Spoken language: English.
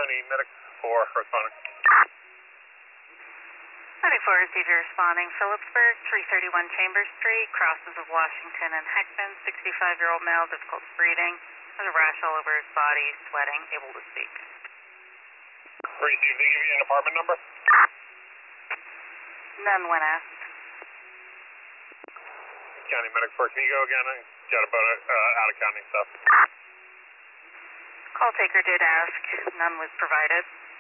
County Medic 4 responding. 94 receiver responding. Phillipsburg, 331 Chambers Street, crosses of Washington and Heckman. 65-year-old male, difficult breathing. Has a rash all over his body, sweating, able to speak. Receive, they give you an apartment number? None when asked. County Medic 4, can you go again? I got about out of county stuff. Call taker did ask. None was provided.